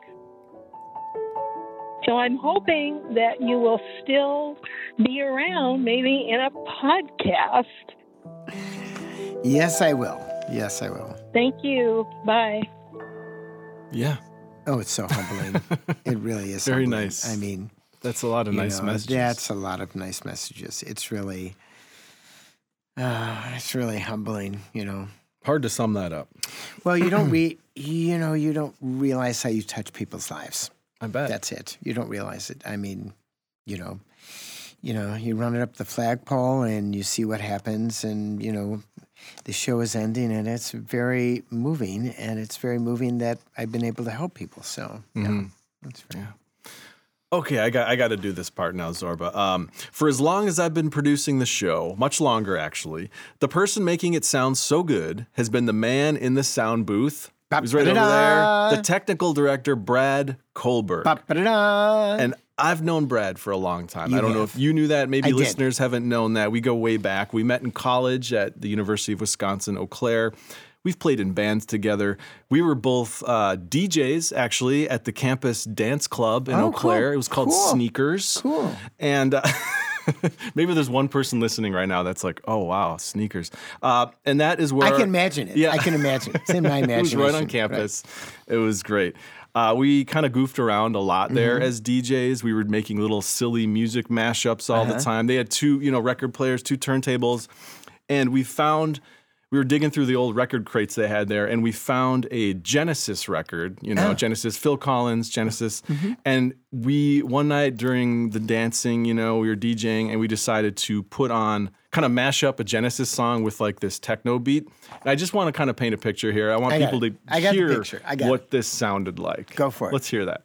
So I'm hoping that you will still be around, maybe in a podcast. Yes, I will. Yes, I will. Thank you. Bye. Yeah. Oh, it's so humbling. It really is. Very humbling. nice. I mean, that's a lot of nice know, messages. That's a lot of nice messages. It's really, uh, it's really humbling. You know, hard to sum that up. Well, you don't re, you know, you don't realize how you touch people's lives. I bet. That's it. You don't realize it. I mean, you know, you know, you run it up the flagpole and you see what happens, and you know, the show is ending, and it's very moving, and it's very moving that I've been able to help people. So, mm-hmm. yeah, that's very. Yeah. Okay, I got I got to do this part now, Zorba. Um, for as long as I've been producing the show, much longer actually, the person making it sound so good has been the man in the sound booth. He's right over there. The technical director, Brad Kohlberg. And I've known Brad for a long time. You I don't have. know if you knew that. Maybe I did. listeners haven't known that. We go way back. We met in college at the University of Wisconsin, Eau Claire. We've played in bands together. We were both uh, D Js, actually, at the campus dance club in Oh, Eau Claire. cool. It was called Cool. Sneakers. Cool. And... Uh, maybe there's one person listening right now that's like, oh, wow, Sneakers. Uh, and that is where... I can imagine it. Yeah. I can imagine it. It's in my It was imagination. right on campus. Right. It was great. Uh, we kind of goofed around a lot there Mhm. as D Js. We were making little silly music mashups all Uh-huh. the time. They had two, you know, record players, two turntables. And we found... We were digging through the old record crates they had there, and we found a Genesis record, you know, Oh. Genesis, Phil Collins, Genesis. Mhm. And we, one night during the dancing, you know, we were DJing, and we decided to put on, kind of mash up a Genesis song with like this techno beat. And I just want to kind of paint a picture here. I want I got people it. to I got the hear picture. I got what it. this sounded like. Go for it. Let's hear that.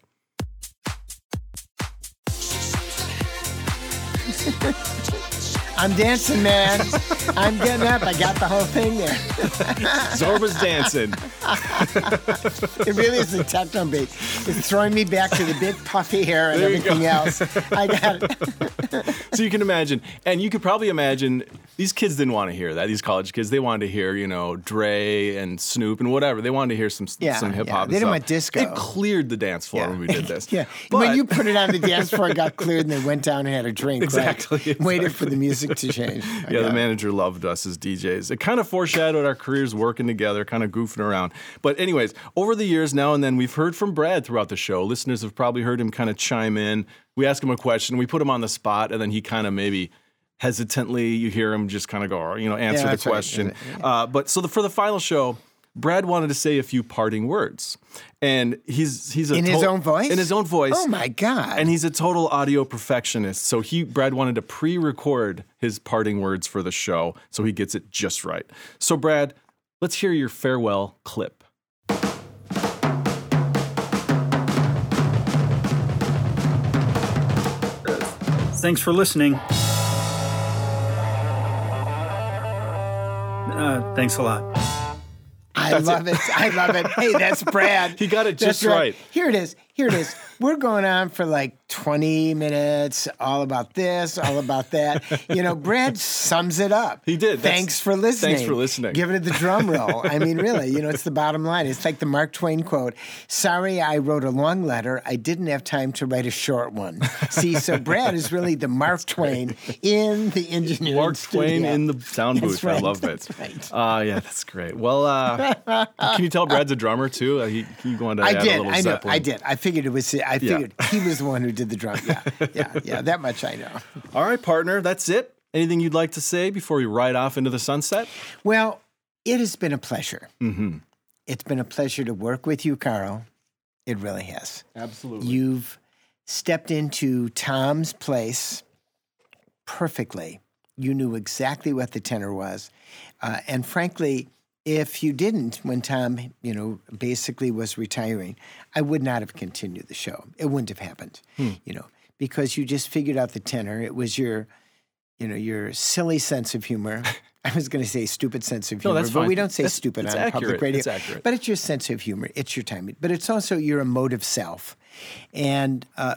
I'm dancing, man. I'm getting up. I got the whole thing there. Zorba's dancing. It really is a techno beat. It's throwing me back to the big puffy hair and There you everything go. else. I got it. So you can imagine, and you could probably imagine, these kids didn't want to hear that. These college kids, they wanted to hear, you know, Dre and Snoop and whatever. They wanted to hear some Yeah, some hip yeah. hop. They and didn't stuff. want disco. It cleared the dance floor when we did this. Yeah. But- when you put it on the dance floor, it got cleared, and they went down and had a drink. Exactly, Right? exactly. Waited for the music to change. I Yeah, the got it. manager loved us as D Js. It kind of foreshadowed our careers working together, kind of goofing around. But anyways, over the years, now and then, we've heard from Brad throughout the show. Listeners have probably heard him kind of chime in. We ask him a question, we put him on the spot, and then he kind of maybe hesitantly, you hear him just kind of go, you know, answer Yeah, the that's right. question. Uh, but so the, for the final show, Brad wanted to say a few parting words, and he's he's a In his to- own voice? In his own voice. Oh, my God. And he's a total audio perfectionist. So he Brad wanted to pre-record his parting words for the show, so he gets it just right. So Brad, let's hear your farewell clip. Thanks for listening. Uh, thanks a lot. I That's love it. it. I love it. Hey, that's Brad. He got it That's just right. Here it is. Here it is. We're going on for like twenty minutes, all about this, all about that. You know, Brad sums it up. He did. That's- Thanks for listening. Thanks for listening. Give it the drum roll. I mean, really, you know, it's the bottom line. It's like the Mark Twain quote. Sorry, I wrote a long letter. I didn't have time to write a short one. See, so Brad is really the Mark Twain in the engineering Mark Twain studio. in the sound That's booth. right. I love it. That's right. Uh, yeah, that's great. Well, uh, can you tell Brad's a drummer too? Uh, he, he going to I add did. a little I know. Zeppelin. I did. I figured it was. I Yeah. figured he was the one who did the drum. Yeah, yeah, yeah. That much I know. All right, partner, that's it. Anything you'd like to say before we ride off into the sunset? Well, it has been a pleasure. Mm-hmm. It's been a pleasure to work with you, Carl. It really has. Absolutely. You've stepped into Tom's place perfectly. You knew exactly what the tenor was, uh, and frankly, if you didn't, when Tom, you know, basically was retiring, I would not have continued the show. It wouldn't have happened, Hmm. you know, because you just figured out the tenor. It was your, you know, your silly sense of humor. I was going to say stupid sense of No, humor, that's but fine. we don't say That's- stupid it's on accurate. public radio. It's accurate. But it's your sense of humor. It's your timing. But it's also your emotive self. And, uh,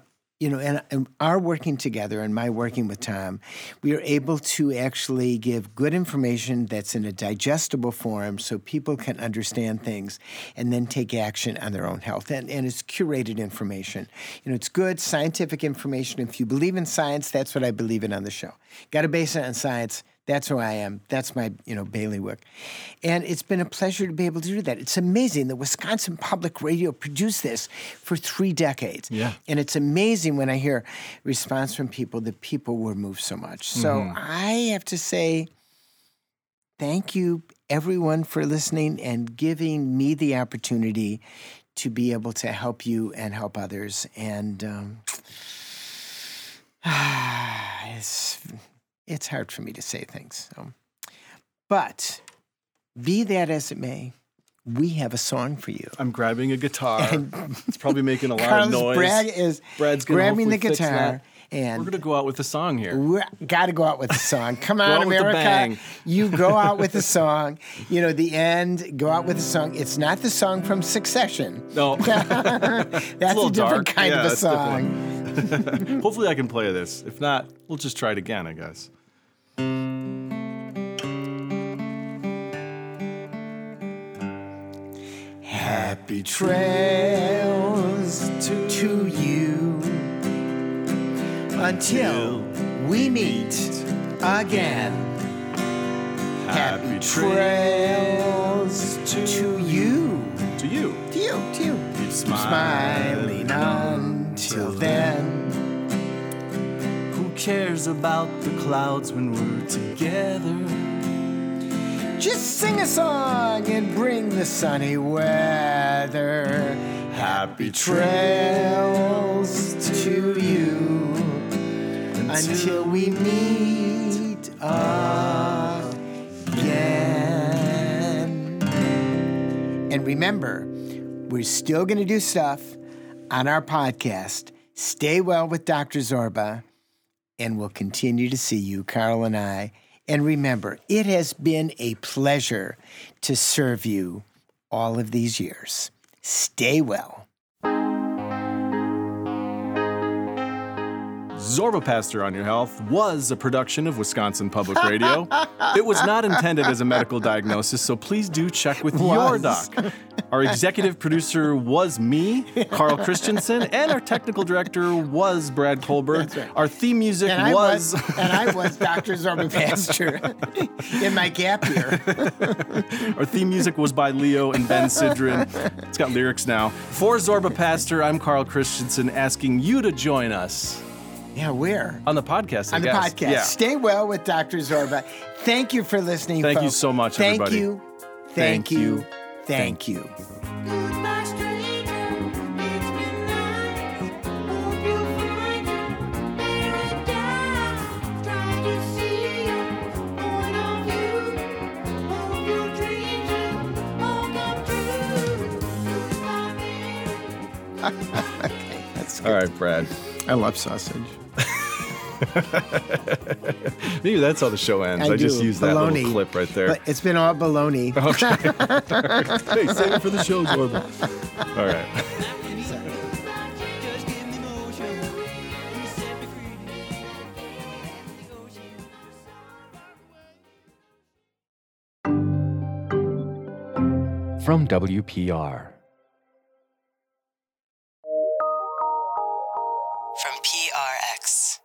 you know, and, and our working together and my working with Tom, we are able to actually give good information that's in a digestible form so people can understand things and then take action on their own health. And, and it's curated information. You know, it's good scientific information. If you believe in science, that's what I believe in on the show. Got to base it on science. That's who I am. That's my, you know, bailiwick. And it's been a pleasure to be able to do that. It's amazing that Wisconsin Public Radio produced this for three decades. Yeah. And it's amazing when I hear response from people that people were moved so much. So Mhm. I have to say thank you, everyone, for listening and giving me the opportunity to be able to help you and help others. And um, it's... It's hard for me to say things. So. But be that as it may, we have a song for you. I'm grabbing a guitar. It's probably making a lot Carlos, of noise. Brad is Brad's gonna grabbing the hopefully fix guitar. that. And we're going to go out with a song here. We got to go out with a song. Come Go on, out with a America. bang. You go out with a song. You know, the end, go out with a song. It's not the song from Succession. No. That's a, little different dark. kind Yeah, of a it's song. different. Hopefully I can play this. If not, we'll just try it again, I guess. Happy trails to, to you until we meet again. Happy trails to you. To you. To you. To you. Keep smiling until then. Who cares about the clouds when we're together? Just sing a song and bring the sunny weather. Happy trails to you until we meet again. And remember, we're still going to do stuff on our podcast. Stay well with Doctor Zorba, and we'll continue to see you, Carl and I. And remember, it has been a pleasure to serve you all of these years. Stay well. Zorba Pastor on Your Health was a production of Wisconsin Public Radio. It was not intended as a medical diagnosis, so please do check with your doc. Our executive producer was me, Carl Christensen, and our technical director was Brad Colbert. Right. Our theme music and I was... was... and I was Doctor Zorba Pastor in my gap year. Our theme music was by Leo and Ben Sidran. It's got lyrics now. For Zorba Pastor, I'm Carl Christensen, asking you to join us. Yeah, where? On the podcast, I On guess. the podcast. Yeah. Stay well with Doctor Zorba. Thank you for listening, Thank folks. you so much, Thank everybody. You. Thank, Thank you. you. Thank you. Okay, that's good. All right, Brad. I love sausage. Maybe that's how the show ends. I, I just do. used that Baloney. little clip right there. But it's been all baloney. Okay. Hey, save it for the show, Zorba. All right. From W P R. From P R X.